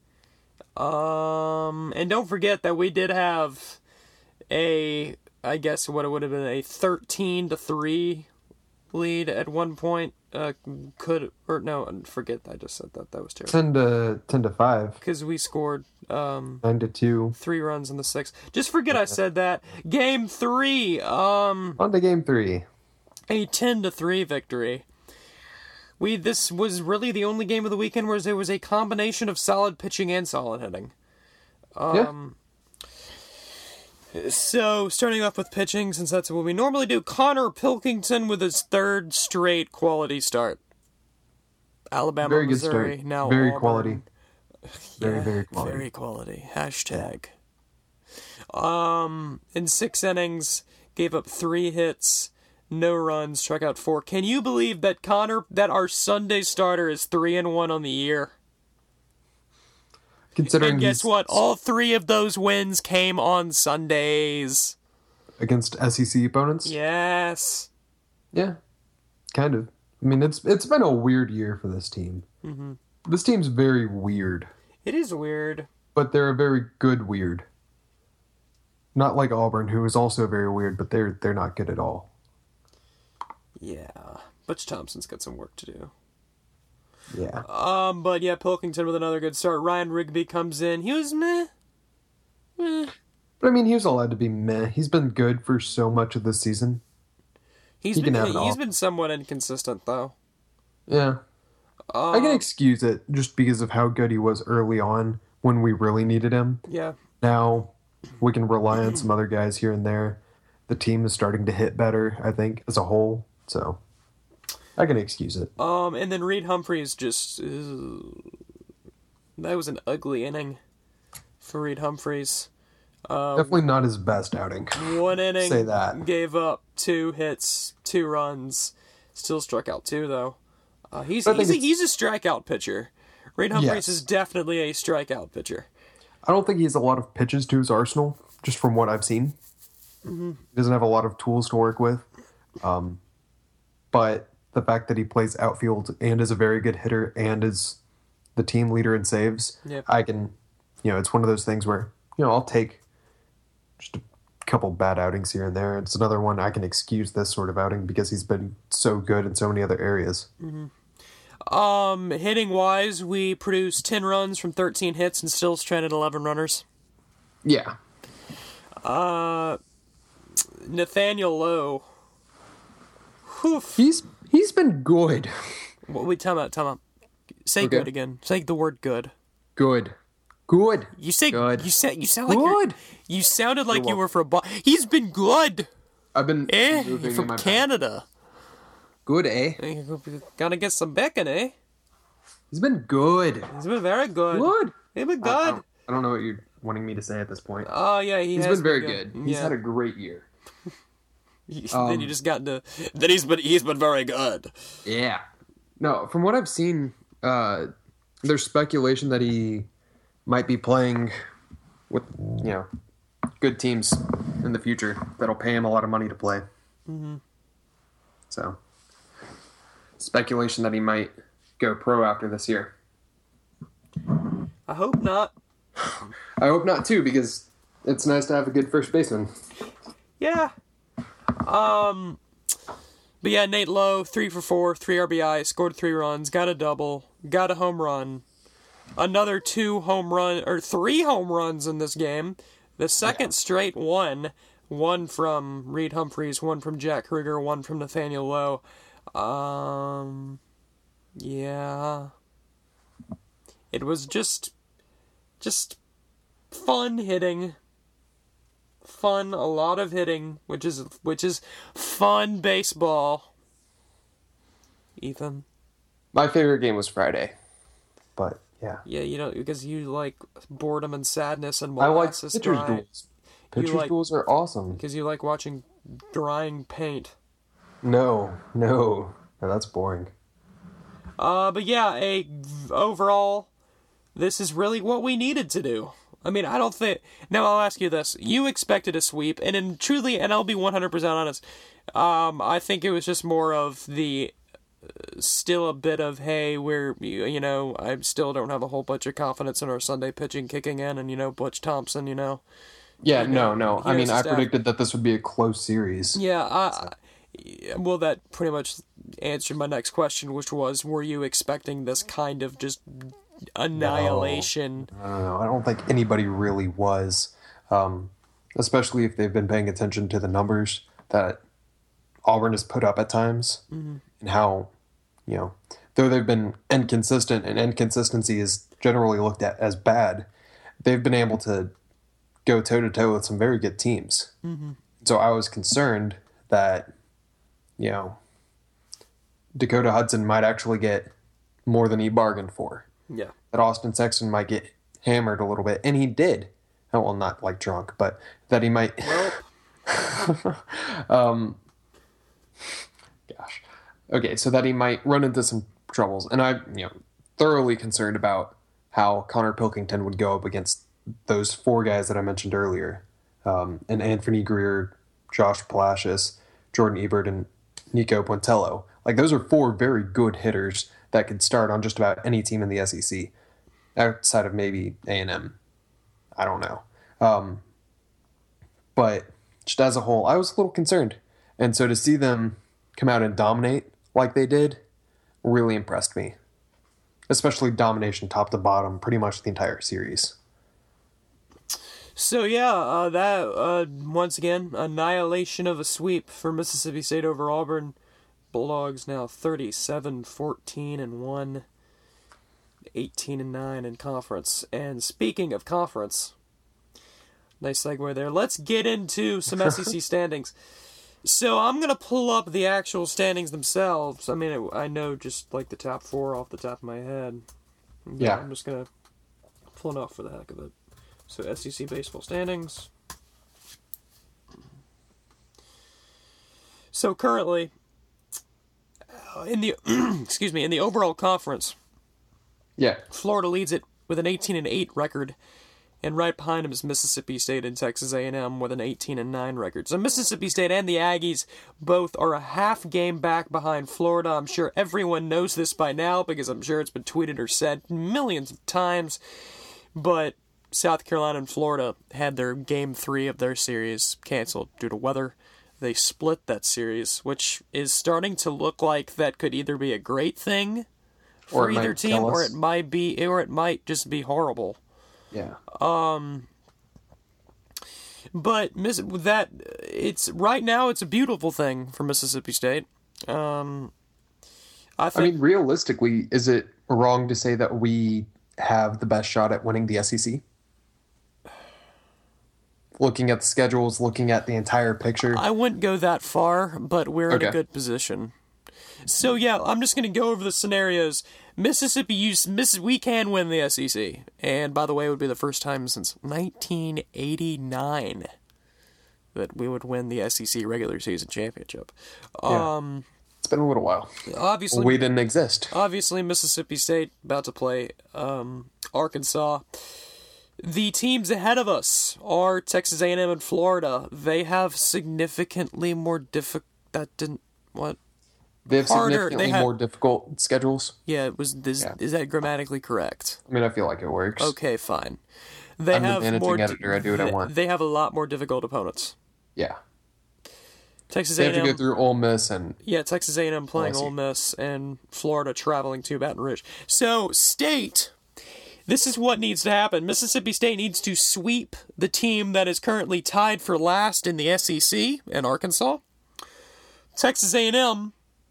Um, and don't forget that we did have a, I guess what it would have been a thirteen to three lead at one point. Uh, could or no, forget I just said that. That was terrible. Ten to ten to five. Because we scored um nine to two. Three runs in the sixth. Just forget I said that. Game three. Um. On to game three. A ten to three victory. We this was really the only game of the weekend where there was a combination of solid pitching and solid hitting. Um, yeah. So, starting off with pitching, since that's what we normally do, Connor Pilkington with his third straight quality start. Alabama, very good Missouri, start. now very Auburn. quality. Very, yeah, very quality. Very quality. Hashtag. Um, in six innings, gave up three hits. No runs, struck out four. Can you believe that Connor, that our Sunday starter is three and one on the year? Considering and guess what? All three of those wins came on Sundays. Against S E C opponents? Yes. Yeah, kind of. I mean, it's it's been a weird year for this team. Mm-hmm. This team's very weird. It is weird. But they're a very good weird. Not like Auburn, who is also very weird, but they're they're not good at all. Yeah, Butch Thompson's got some work to do. Yeah. Um, but yeah, Pilkington with another good start. Ryan Rigby comes in. He was meh. Meh. But I mean, he was allowed to be meh. He's been good for so much of this season. He's he been can have it he's all. been somewhat inconsistent though. Yeah. Uh, I can excuse it just because of how good he was early on when we really needed him. Yeah. Now we can rely on some other guys here and there. The team is starting to hit better, I think, as a whole. So I can excuse it. Um, and then Reed Humphreys just uh, that was an ugly inning for Reed Humphreys. Definitely not his best outing. One inning, Say that. gave up two hits, two runs, still struck out two though. Uh, he's I think he's a, it's- he's a strikeout pitcher. Reed Humphreys Yes. is definitely a strikeout pitcher. I don't think he has a lot of pitches to his arsenal, just from what I've seen. Mm-hmm. He doesn't have a lot of tools to work with. Um, but the fact that he plays outfield and is a very good hitter and is the team leader in saves, Yep. I can, you know, it's one of those things where, you know, I'll take just a couple bad outings here and there. It's another one I can excuse this sort of outing because he's been so good in so many other areas. Um, hitting wise, we produced ten runs from thirteen hits and still stranded eleven runners. Yeah. Uh, Nathaniel Lowe. Whew. He's he's been good. What wait, time out, time out. Say Okay. good again. Say the word good. Good. Good. You say Good. You said you sound like you're- Good. You sounded like You're you were from. Bo- He's been good. I've been Eh, moving in from my Canada. Good, eh? Eh, Gotta get some bacon, eh? He's been good. He's been very good. Good. He's been I, I good. don't, I don't know what you're wanting me to say at this point. Oh yeah, he He's has been very good. He's Yeah. had a great year. then um, you just got into. Then he's been he's been very good. Yeah. No, from what I've seen, uh, there's speculation that he might be playing with, you know, good teams in the future that'll pay him a lot of money to play. Mm-hmm. So, speculation that he might go pro after this year. I hope not. I hope not too, because it's nice to have a good first baseman. Yeah. Um. But yeah, Nate Lowe, three for four, three R B I, scored three runs, got a double, got a home run, another two home run or three home runs in this game. The second straight one, one from Reed Humphreys, one from Jack Kruger, one from Nathaniel Lowe. Um. Yeah. It was just, just fun hitting. Fun, a lot of hitting, which is which is fun baseball. Ethan, My favorite game was Friday. But yeah, yeah, you know, because you like boredom and sadness and I like molasses pitcher's dry, duels. Pitcher's like- duels are awesome. because you like watching drying paint. no, no, no, that's boring. Uh, but yeah, a overall, this is really what we needed to do. I mean, I don't think. Now I'll ask you this: you expected a sweep, and in truly, and I'll be one hundred percent honest. Um, I think it was just more of the, uh, still a bit of hey, we're you, you know, I still don't have a whole bunch of confidence in our Sunday pitching kicking in, and you know, Butch Thompson, you know. Yeah, no, no. I Here's mean, the I staff. predicted that this This would be a close series. Yeah, I, I- well, that pretty much answered my next question, which was, were you expecting this kind of just annihilation? I don't know. I don't think anybody really was, um, especially if they've been paying attention to the numbers that Auburn has put up at times, and how, you know, though they've been inconsistent, and inconsistency is generally looked at as bad, they've been able to go toe to toe with some very good teams. Mm-hmm. So I was concerned that, you know, Dakota Hudson might actually get more than he bargained for. Yeah. That Austin Sexton might get hammered a little bit, and he did. Oh, well, not like drunk, but that he might. um, gosh. Okay, so that he might run into some troubles, and I, you know, thoroughly concerned about how Connor Pilkington would go up against those four guys that I mentioned earlier, um, and Anthony Greer, Josh Palacios, Jordan Ebert, and Nico Pontello. Like, those are four very good hitters that could start on just about any team in the S E C, outside of maybe A and M. I don't know. Um, but just as a whole, I was a little concerned. And so to see them come out and dominate like they did really impressed me. Especially domination top to bottom, pretty much the entire series. So yeah, uh, that uh, once again, annihilation of a sweep for Mississippi State over Auburn. Bulldogs now thirty-seven, fourteen, and one, eighteen and nine in conference. And speaking of conference, nice segue there. Let's get into some S E C standings. So I'm gonna pull up the actual standings themselves. I mean, it, I know just like the top four off the top of my head. Yeah. I'm just gonna pull it off for the heck of it. So S E C baseball standings. So currently, uh, in the excuse me, in the overall conference, Yeah. Florida leads it with an eighteen and eight record, and right behind him is Mississippi State and Texas A and M with an eighteen and nine record. So Mississippi State and the Aggies both are a half game back behind Florida. I'm sure everyone knows this by now because I'm sure it's been tweeted or said millions of times. But South Carolina and Florida had their game three of their series canceled due to weather. They split that series, which is starting to look like that could either be a great thing for Or it either might team, kill or us. it might be, or it might just be horrible. Yeah. But miss that it's right now it's a beautiful thing for Mississippi State. Um, I I think mean, realistically, is it wrong to say that we have the best shot at winning the S E C? Looking at the schedules, looking at the entire picture. I wouldn't go that far, but we're in a Okay. good position. So yeah, I'm just going to go over the scenarios. Mississippi, use Miss, we can win the S E C, and by the way, it would be the first time since nineteen eighty-nine that we would win the S E C regular season championship. Yeah. Um, It's been a little while. obviously, We didn't exist. obviously Mississippi State about to play um, Arkansas. The teams ahead of us are Texas A and M and Florida. They have significantly more difficult. That didn't what? They have harder. significantly They had- more difficult schedules. Yeah, it was. Is, Yeah. is that grammatically correct? I mean, I feel like it works. Okay, fine. They I'm the have managing more. editor. I do what I they- want. They have a lot more difficult opponents. Yeah. Texas They A have and to M. go through Ole Miss and Yeah, Texas A and M playing L S U. Ole Miss and Florida traveling to Baton Rouge. So, State, this is what needs to happen. Mississippi State needs to sweep the team that is currently tied for last in the S E C in Arkansas. Texas A and M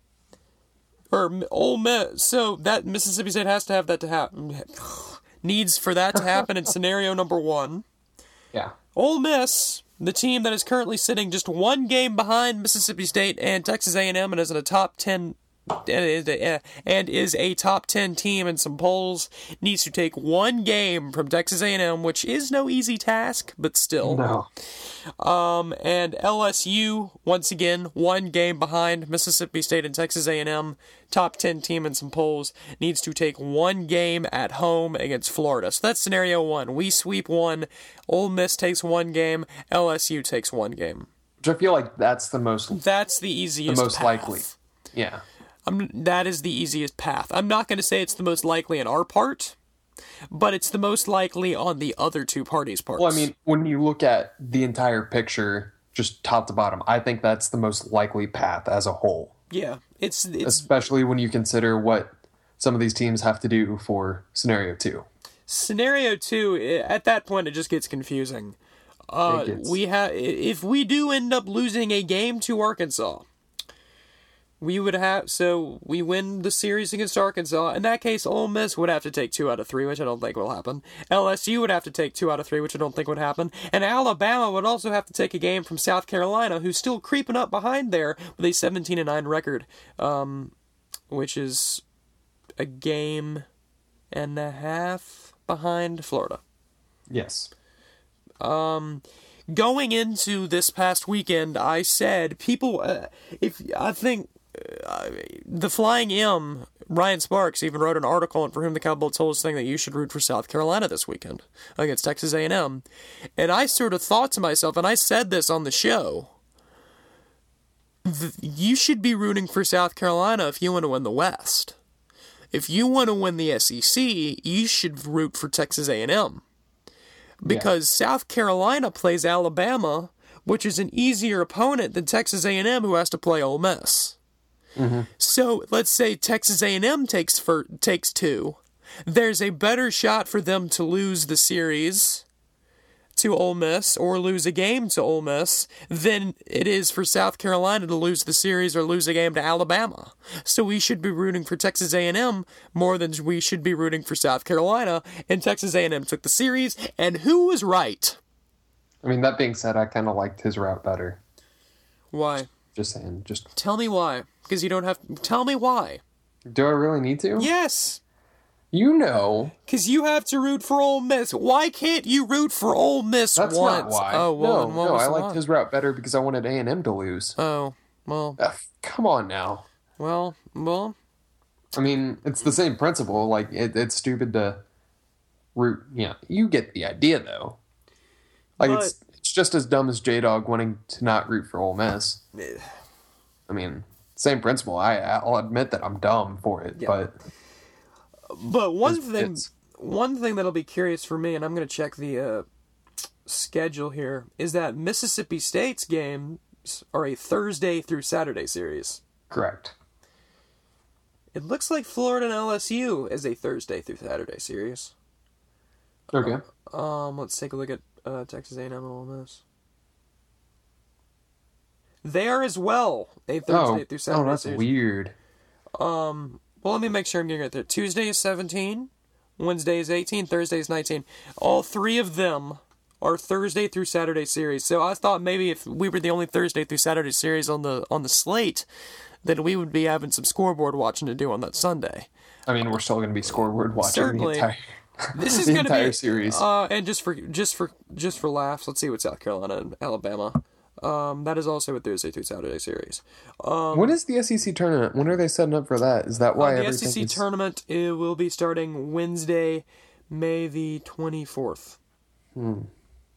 or Ole Miss. So that Mississippi State has to have that to happen. Needs for that to happen in scenario number one. yeah. Ole Miss, the team that is currently sitting just one game behind Mississippi State and Texas A and M and is in a top ten and is a top ten team in some polls, needs to take one game from Texas A and M, which is no easy task, but still. No. Um, and L S U, once again, one game behind Mississippi State and Texas A and M, top ten team in some polls, needs to take one game at home against Florida. So that's scenario one. We sweep one, Ole Miss takes one game, L S U takes one game. Which I feel like that's the most That's the easiest the most path. likely. Yeah. I'm, that is the easiest path. I'm not going to say it's the most likely on our part, but it's the most likely on the other two parties' parts. Well, I mean, when you look at the entire picture, just top to bottom, I think that's the most likely path as a whole. yeah, it's it's Especially when you consider what some of these teams have to do for scenario two. scenario two. i- At that point, it just gets confusing. Uh, It gets- we have if we do end up losing a game to Arkansas, we would have so we win the series against Arkansas. In that case, Ole Miss would have to take two out of three, which I don't think will happen. L S U would have to take two out of three, which I don't think would happen. And Alabama would also have to take a game from South Carolina, who's still creeping up behind there with a seventeen and nine record, um, which is a game and a half behind Florida. Yes. Going into this past weekend, I said people. Uh, if I think uh, the Flying M, Ryan Sparks even wrote an article on For Whom the Cowbell Tolls saying that you should root for South Carolina this weekend against Texas A and M, and I sort of thought to myself, and I said this on the show. th- You should be rooting for South Carolina if you want to win the West. If you want to win the S E C, you should root for Texas A and M. Because South Carolina plays Alabama, which is an easier opponent than Texas A and M, who has to play Ole Miss. So let's say Texas A and M takes for, takes two. There's a better shot for them to lose the series to Ole Miss or lose a game to Ole Miss than it is for South Carolina to lose the series or lose a game to Alabama. So we should be rooting for Texas A and M more than we should be rooting for South Carolina. And Texas A and M took the series, and who was right? I mean, that being said, I kind of liked his route better. Why? Just saying. Just Tell me why. Because you don't have... Tell me why. do I really need to? Yes. You know. Because you have to root for Ole Miss. Why can't you root for Ole Miss That's once? not why. Oh, well, no, and what no, was I the liked why? his route better because I wanted A and M to lose. Oh, Well, Ugh, come on now. well, well. I mean, it's the same principle. Like, it, it's stupid to root. Yeah, you get the idea, though. Like, But- it's it's just as dumb as J-Dog wanting to not root for Ole Miss. Eh. I mean, same principle. I, I'll admit that I'm dumb for it, Yeah. but But one It's- thing, it's- one thing that'll be curious for me, and I'm going to check the uh, schedule here, is that Mississippi State's games are a Thursday through Saturday series. correct. It looks like Florida and L S U is a Thursday through Saturday series. Okay. Um, let's take a look at uh, Texas A and M and Ole Miss. They are as well a Thursday Oh, through Saturday oh, that's series. weird. Um, well, let me make sure I'm getting it right there. Tuesday is seventeen, Wednesday is eighteen, Thursday is nineteen. All three of them are Thursday through Saturday series. So I thought maybe if we were the only Thursday through Saturday series on the on the slate, then we would be having some scoreboard watching to do on that Sunday. I mean, we're still going to be scoreboard watching Certainly. the entire, This is the going to entire be series. Uh, and just for just for just for laughs, let's see what South Carolina and Alabama. Um, that is also a Thursday through Saturday series. when is the S E C tournament? When are they setting up for that? Is that why Uh, the everything S E C is... tournament it will be starting Wednesday, May the twenty-fourth. I'm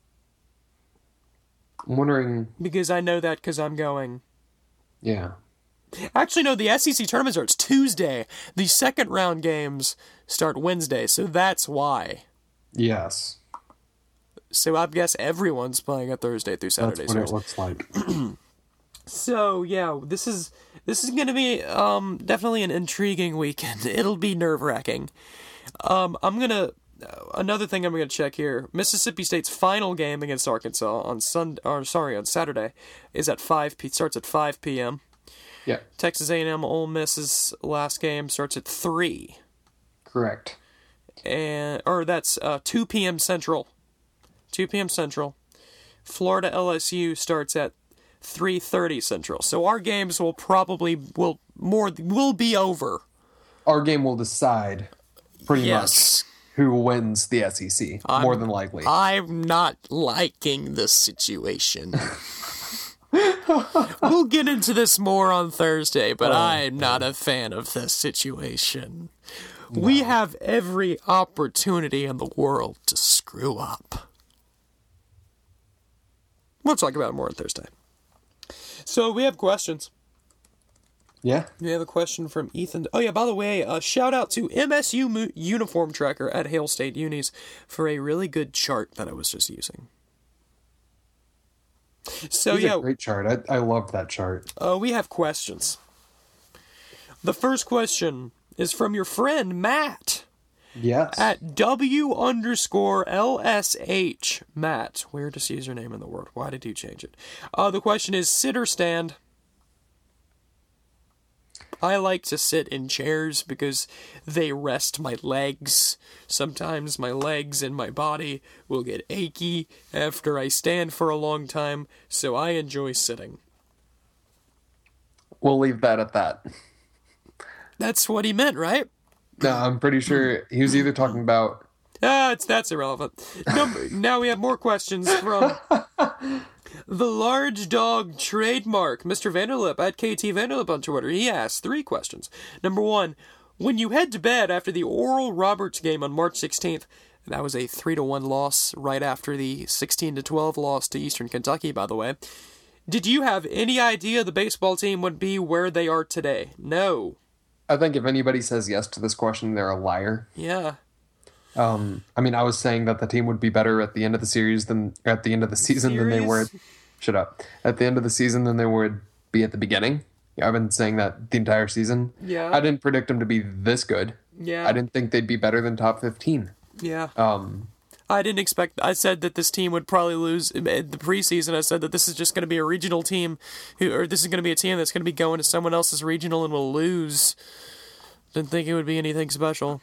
wondering... Because I know that because I'm going. Yeah. Actually, no, the S E C tournament starts Tuesday. The second round games start Wednesday, so that's why. Yes. So I guess everyone's playing a Thursday through Saturday That's what series. it looks like. So yeah, this is this is going to be um, definitely an intriguing weekend. It'll be nerve wracking. Um, I'm gonna uh, another thing I'm gonna check here. Mississippi State's final game against Arkansas on Sun or sorry on Saturday is at five p starts at five p.m. Yeah. Texas A and M Ole Miss's last game starts at three, Correct. and or that's uh, two p.m. Central. two p.m. Central. Florida L S U starts at three thirty Central. So our games will probably will more will be over. Our game will decide pretty Yes. much who wins the S E C, more than likely. I'm not liking this situation. We'll get into this more on Thursday, but I'm not a fan of this situation. We have every opportunity in the world to screw up. We'll talk about it more on Thursday. So we have questions. yeah. We have a question from Ethan. Oh yeah, by the way, uh, shout out to M S U Mo- Uniform Tracker at Hale State Unis for a really good chart that I was just using. So It's yeah, a great chart. I, I loved that chart. uh, we have questions. The first question is from your friend Matt Yes. at W underscore L S H. Matt, weirdest username in the world. Why did you change it? Uh, the question is sit or stand? I like to sit in chairs because they rest my legs. Sometimes my legs and my body will get achy after I stand for a long time, so I enjoy sitting. We'll leave that at that. That's what he meant, right? No, I'm pretty sure he was either talking about... Ah, it's that's irrelevant. Number, now we have more questions from the Large Dog Trademark, Mister Vanderlip at K T Vanderlip on Twitter. He asks three questions. Number one, when you head to bed after the Oral Roberts game on March sixteenth, that was a three to one loss right after the sixteen to twelve loss to Eastern Kentucky, by the way. Did you have any idea the baseball team would be where they are today? No. I think if anybody says yes to this question, they're a liar. Yeah. Um, I mean, I was saying that the team would be better at the end of the series than at the end of the season than they were. Series? Shut up. At the end of the season than they would be at the beginning. I've been saying that the entire season. Yeah. I didn't predict them to be this good. Yeah. I didn't think they'd be better than top fifteen. Yeah. Um, I didn't expect. I said that this team would probably lose in the preseason. I said that this is just going to be a regional team, who, or this is going to be a team that's going to be going to someone else's regional and will lose. Didn't think it would be anything special.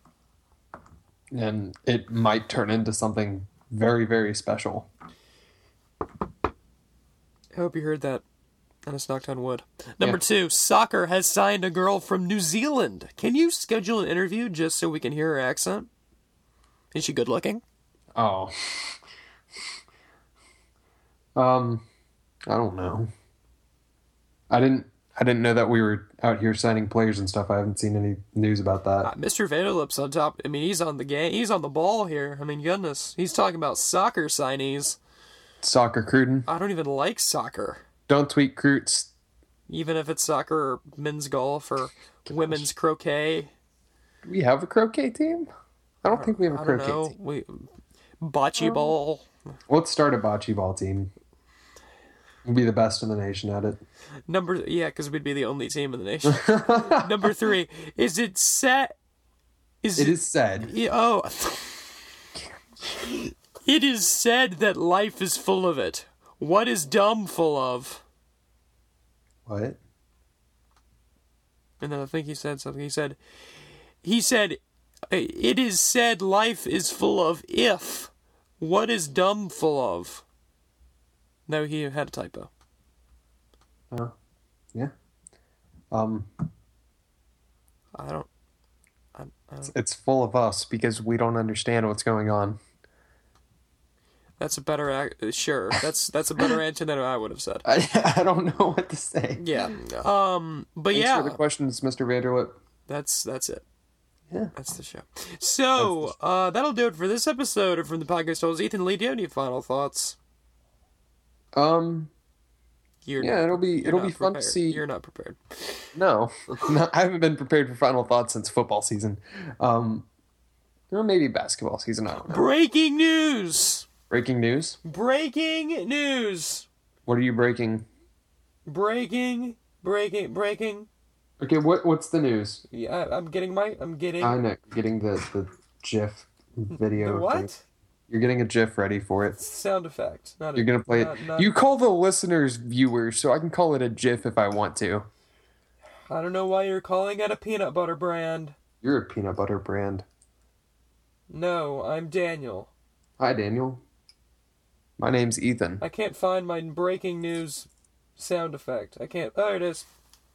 and it might turn into something very, very special. I hope you heard that. And it's knocked on wood. Number Yeah. two, soccer has signed a girl from New Zealand. Can you schedule an interview just so we can hear her accent? Is she good looking? Oh. Um, I don't know. I didn't. I didn't know that we were out here signing players and stuff. I haven't seen any news about that. Uh, Mister Vanderlip's on top. I mean, he's on the game. He's on the ball here. I mean, goodness, he's talking about soccer signees. Soccer Cruden. I don't even like soccer. Don't tweet Croots. Even if it's soccer or men's golf or women's croquet. Do we have a croquet team? I don't think we have a I don't croquet know. team. We bocce ball. Let's start a bocce ball team. We'll be the best in the nation at it. Number yeah, because we'd be the only team in the nation. Number three, is it set? Is It is said. Yeah, oh, it is said that life is full of it. What is dumb full of? What? And then I think he said something. He said, he said, it is said life is full of if. What is dumb full of? No, he had a typo. Oh, yeah. Um, I don't. I, I don't it's full of us because we don't understand what's going on. that's a better. ac- Sure, that's that's a better answer than I would have said. I, I don't know what to say. Yeah. Um. But Thanks yeah, for the questions, Mister Vanderlip. that's that's it. Yeah. That's the show. So uh, that'll do it for this episode of From the Podcast Holes. Ethan Lee, do you have any final thoughts? Um. You're Yeah, not- it'll be you're it'll not be fun to prepared. see. You're not prepared. No, no, I haven't been prepared for final thoughts since football season. Um, or maybe basketball season. I don't know. Breaking news! Breaking news. Breaking news! What are you breaking? Breaking, breaking, breaking. Okay, what what's the news? Yeah, I- I'm getting my. I'm getting. I know, getting the the GIF video. the thing. what? You're getting a GIF ready for it. Sound effect. Not a, You're gonna play not- it. not- You call the listeners viewers, so I can call it a GIF if I want to. I don't know why you're calling it a peanut butter brand. You're a peanut butter brand. No, I'm Daniel. Hi, Daniel. My name's Ethan. I can't find my breaking news sound effect. I can't. There it is.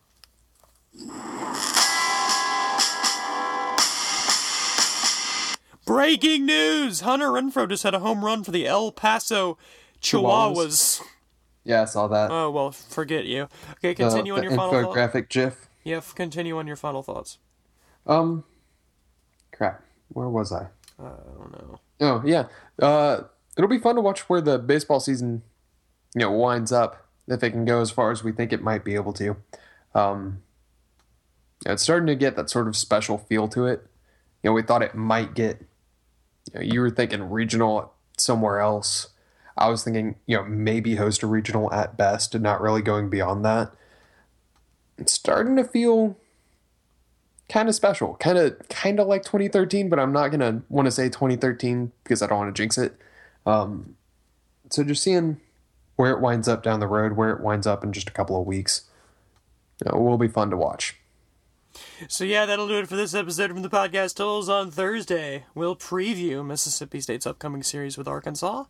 Breaking news! Hunter Renfrow just had a home run for the El Paso Chihuahuas. Chihuahuas. Yeah, I saw that. Oh, well, forget you. Okay, The- continue the on your final thoughts. infographic GIF. Yeah, f- continue on your final thoughts. Um, crap. Where was I? I don't know. Oh yeah. Uh, it'll be fun to watch where the baseball season, you know, winds up. If it can go as far as we think it might be able to. Um, yeah, it's starting to get that sort of special feel to it. You know, we thought it might get. You know, you were thinking regional somewhere else. I was thinking, you know, maybe host a regional at best, and not really going beyond that. It's starting to feel kind of special, kind of, kind of like twenty thirteen, but I'm not gonna want to say twenty thirteen because I don't want to jinx it. Um, so just seeing where it winds up down the road, where it winds up in just a couple of weeks, you know, will be fun to watch. So yeah, that'll do it for this episode from the Podcast Holes. On Thursday, we'll preview Mississippi State's upcoming series with Arkansas.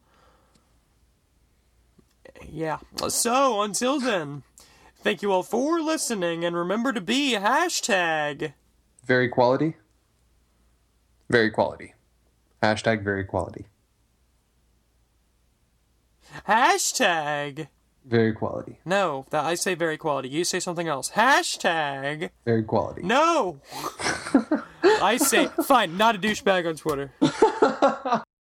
Yeah. So, until then, thank you all for listening, and remember to be hashtag... Very quality. Very quality. Hashtag very quality. Hashtag... Very quality. No, that I say very quality. You say something else. Hashtag... Very quality. No! I say... Fine, not a douchebag on Twitter.